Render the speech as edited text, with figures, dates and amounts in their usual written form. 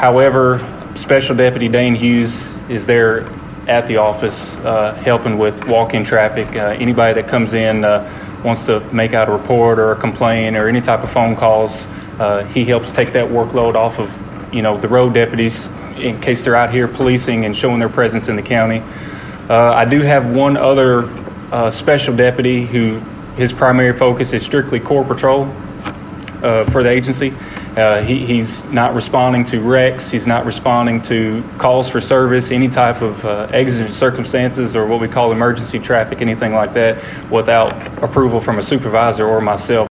However, Special Deputy Dane Hughes is there at the office helping with walk-in traffic. Anybody that comes in wants to make out a report or a complaint or any type of phone calls, he helps take that workload off of, the road deputies in case they're out here policing and showing their presence in the county. I do have one other special deputy who his primary focus is strictly core patrol for the agency. He's not responding to wrecks. He's not responding to calls for service, any type of exigent circumstances or what we call emergency traffic, anything like that, without approval from a supervisor or myself.